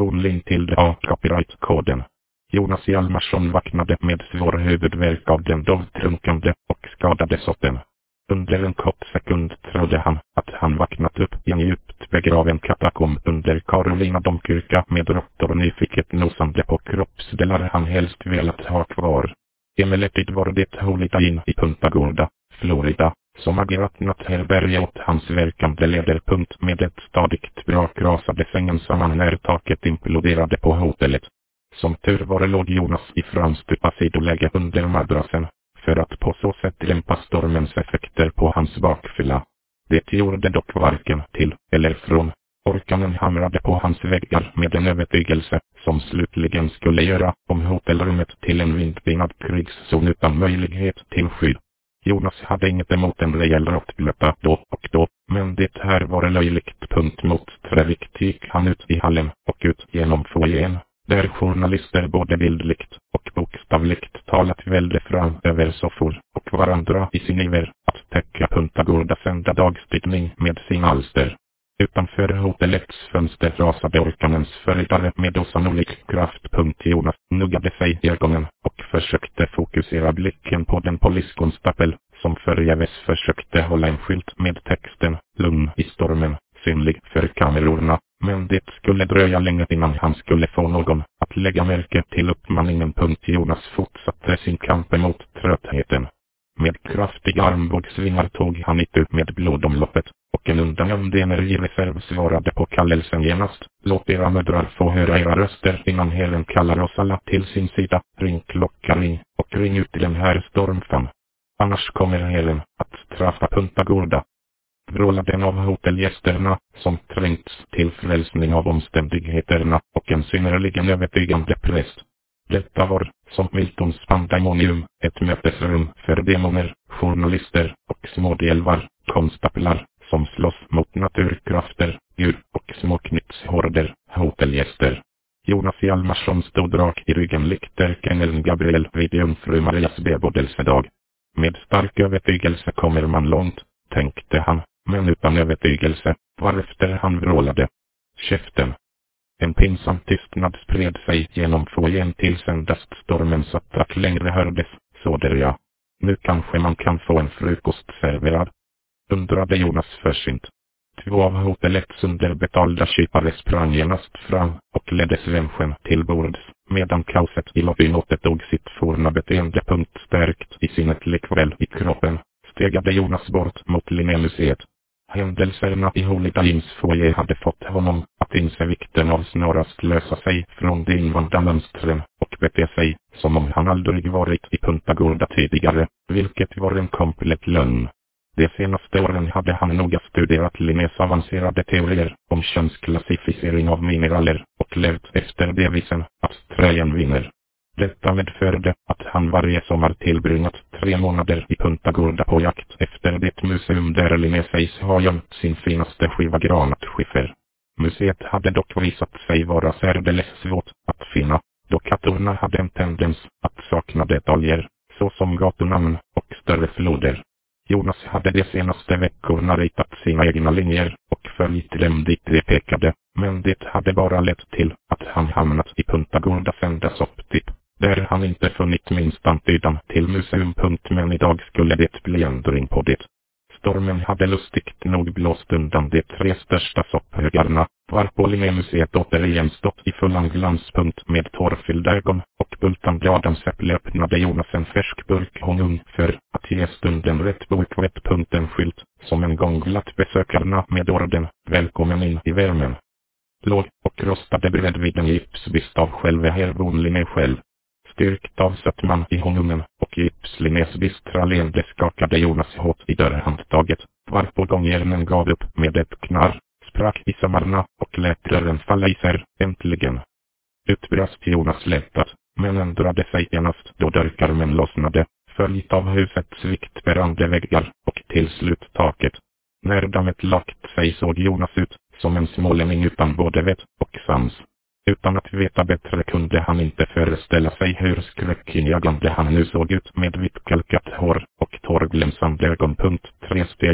Vonlin till det A-copyright-koden. Jonas Hjalmarsson vaknade med svår huvudvärk av den dovtrunkande och skadade soppen. Under en kort sekund trodde han att han vaknat upp i en djupt begraven katakomb under Karolina domkyrka med råttor nyfiket nosande på kroppsdelar han helst velat ha kvar. Emellertid var det Holiday Inn i Punta Gorda, Florida, som agerat natthärbärge åt hans verkande lederpunkt med ett stadigt brak rasade sängen samman när taket imploderade på hotellet. Som tur var låg Jonas i framstupa sidoläge under madrassen, för att på så sätt dämpa stormens effekter på hans bakfylla. Det gjorde dock varken till eller från. Orkanen hamrade på hans väggar med en övertygelse som slutligen skulle göra om hotellrummet till en vindpinad krigszon utan möjlighet till skydd. Jonas hade inget emot en rejäl råttblöta då och då, men det här var löjligt. Punkt mot trävikt gick han ut i hallen och ut genom foajén, där journalister både bildligt och bokstavligt talat välde fram över soffor och varandra i sin iver att täcka Punta Gordas enda dagstidning med sin alster. Utanför hotellets fönster rasade orkanens förridare med osannolik kraft. Jonas nuggade sig i ögonen och försökte fokusera blicken på den poliskonstapel som förgäves försökte hålla en skylt med texten "Lugn i stormen", synlig för kamerorna, men det skulle dröja länge innan han skulle få någon att lägga märke till uppmaningen. Jonas fortsatte sin kamp emot tröttheten. Med kraftiga armbågsvingar tog han itu med blodomloppet, och en undangömd energireserv svarade på kallelsen genast. Låt era mödrar få höra era röster innan Herren kallar oss alla till sin sida. Ring klocka, ring, och ring ut till den här stormfan. Annars kommer Herren att straffa Punta Gorda. Vrålade en av hotellgästerna, som trängts till frälsning av omständigheterna och en synnerligen övertygande präst. Detta var, som Miltons pandemonium, ett mötesrum för demoner, journalister och smådelvar, konstaplar, som slåss mot naturkrafter, djur och småknyttshorder, hotellgäster. Jonas Hjalmarsson stod rak i ryggen likt ärkeängeln Gabriel vid jungfru Marias bebådelsedag. Med stark övertygelse kommer man långt, tänkte han, men utan övertygelse, varefter han vrålade: käften! En pinsam tystnad spred sig genom foajén tills endast stormens attack längre hördes. Såder ja. Nu kanske man kan få en frukost serverad, undrade Jonas försynt. 2 av hotellets underbetalda kypare sprang genast fram och ledde svensken till bords, medan kaoset i lobbyn återtog sitt forna beteende. Stärkt i sinnet likväl i kroppen, stegade Jonas bort mot Linnémuseet. Händelserna i Holiday Inns foajé hade fått honom att inse vikten av snarast lösa sig från de invanda mönstren och bete sig som om han aldrig varit i Punta Gorda tidigare, vilket var en komplett lögn. De senaste åren hade han noga studerat Linnés avancerade teorier om könsklassificering av mineraler och levt efter devisen att trägen vinner. Detta medförde att han varje sommar tillbringat 3 månader i Punta Gorda på jakt efter det museum där Linné sägs ha gömt sin finaste skiva granatskiffer. Museet hade dock visat sig vara särdeles svårt att finna, då katorna hade en tendens att sakna detaljer, såsom gatunamn och större floder. Jonas hade de senaste veckorna ritat sina egna linjer och följt dem dit de pekade, men det hade bara lett till att han hamnat i Punta Gordas enda sopptipp, där han inte funnit minst antydan till museum. Men idag skulle det bli ändring på det. Stormen hade lustigt nog blåst undan de 3 största sopphögarna, varpå Linnémuseet återigen stått i fullan glans. Med tårfyllda ögon och bultande adamsäpple öppnade Jonas en färsk burk honung för att ge stunden rätt bokvett. En skylt som en gång glatt besökarna med orden "Välkommen in i värmen" låg och rostade bredvid en gipsbyst av själva Herr Linné själv. Styrkt av sötman i honungen och Linnés bistra leende skakade Jonas hårt i dörrhandtaget, varpå gångjärnen gav upp med ett knarr, sprack i sömmarna och lät dörren falla isär. Äntligen! Utbrast Jonas lättat, men ändrade sig genast då dörrkarmen lossnade, följt av husets viktbärande väggar och till slut taket. När dammet lagt sig såg Jonas ut som en smålänning utan både vett och sans. Utan att veta bättre kunde han inte föreställa sig hur skräckinjagande han nu såg ut med vitt kalkat hår och tårglänsande ögon. 3 steg och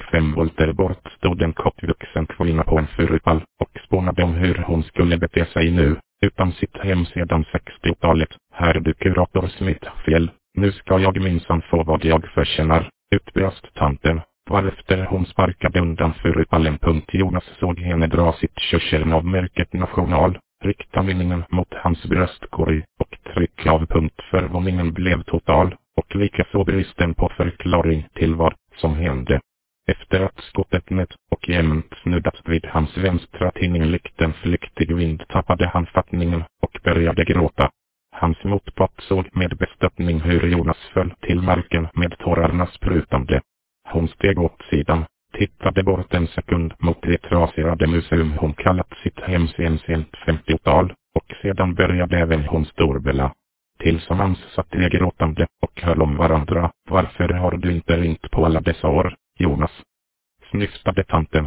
5 volter bort stod en kortvuxen kvinna på en furupall och spånade om hur hon skulle bete sig nu, utan sitt hem sedan 60-talet. Här du kurator Smithfjäll, nu ska jag minsann få vad jag förtjänar, utbrast tanten, varefter hon sparkade undan furupallen. Jonas såg henne dra sitt körsel av märket National, rikta vinningen mot hans bröstkorg och trycka av. Förvåningen blev total, och likaså bristen på förklaring till vad som hände. Efter att skottet nät och jämnt snuddat vid hans vänstra tinning likt en flyktig vind tappade han fattningen och började gråta. Hans motpart såg med bestörtning hur Jonas föll till marken med tårarna sprutande. Hon steg åt sidan, tittade bort en sekund mot det trasirade museum hon kallat sitt hem sen sent 50-tal, och sedan började även hon storbella. Tillsammans satt de gråtande och höll om varandra. Varför har du inte ringt på alla dessa år, Jonas? Snyftade tanten.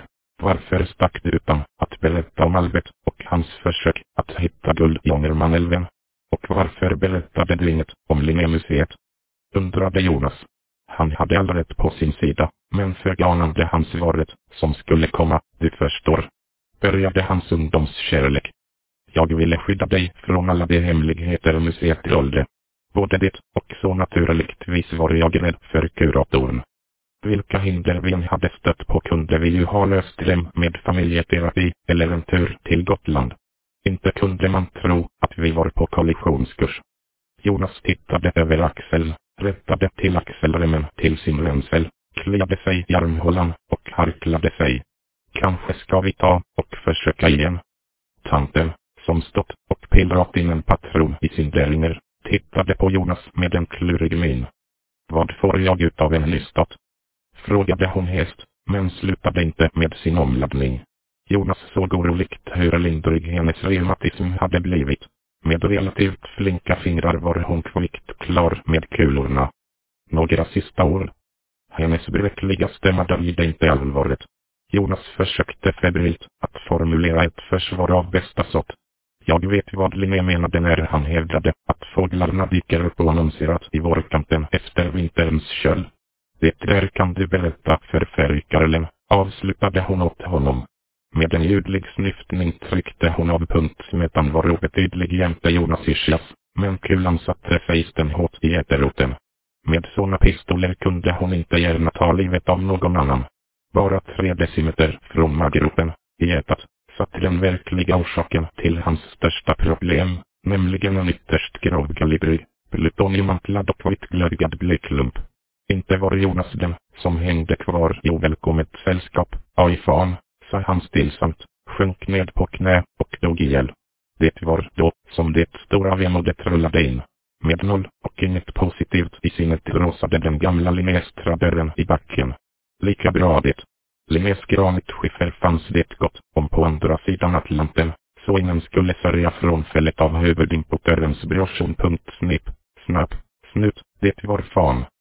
Varför stack du utan att berätta om Albert och hans försök att hitta guld i Ångermanälven? Och varför berättade du inget om Linnémuseet? Undrade Jonas. Han hade all rätt på sin sida, men förganade han svaret som skulle komma, du förstår. Började hans ungdomskärlek. Jag ville skydda dig från alla de hemligheter museet dolde. Både det och så naturligtvis var jag rädd för kuratorn. Vilka hinder vi än hade stött på kunde vi ju ha löst dem med familjeterapi eller en tur till Gotland. Inte kunde man tro att vi var på kollisionskurs. Jonas tittade över axeln, rättade till axelremmen till sin ränsel, kliade sig i armhålan och harklade sig. Kanske ska vi ta och försöka igen. Tanten, som stått och pillrat in en patron i sin Derringer, tittade på Jonas med en klurig min. Vad får jag ut av en nystat? Frågade hon häst, men slutade inte med sin omladdning. Jonas såg oroligt hur lindrig hennes reumatism hade blivit. Med relativt flinka fingrar var hon kvickt klar med kulorna. Några sista ord. Hennes bräckliga stämma döljde inte allvaret. Jonas försökte febrilt att formulera ett försvar av bästa sort. Jag vet vad Linné menade när han hävdade att fåglarna dyker upp och annonserat i vårkanten efter vinterns köld. Det där kan du berätta för färgkarlen, avslutade hon åt honom. Med en ljudlig snyftning tryckte hon av. Smetan var obetydlig jämte Jonas ischias, men kulan satte sig stenhårt i äteroten. Med såna pistoler kunde hon inte gärna ta livet av någon annan. Bara 3 decimeter från maggropen, i ätat, satt den verkliga orsaken till hans största problem, nämligen en ytterst grovkalibrig, plutoniumantlad och vitglödgad blyklump. Inte var Jonas den som hängde kvar i ovälkommet sällskap, aj fan, sa han stillsamt, sjönk ned på knä och dog ihjäl. Det var då som det stora vemodet rullade in. Med noll och inget positivt i sinnet råsade den gamla Linnés-tradören i backen. Lika bra det. Linnés granitskiffer fanns det gott om på andra sidan Atlanten, så ingen skulle sörja frånfället av huvudimportörens brorson. Snipp, snapp, snut, det var fan.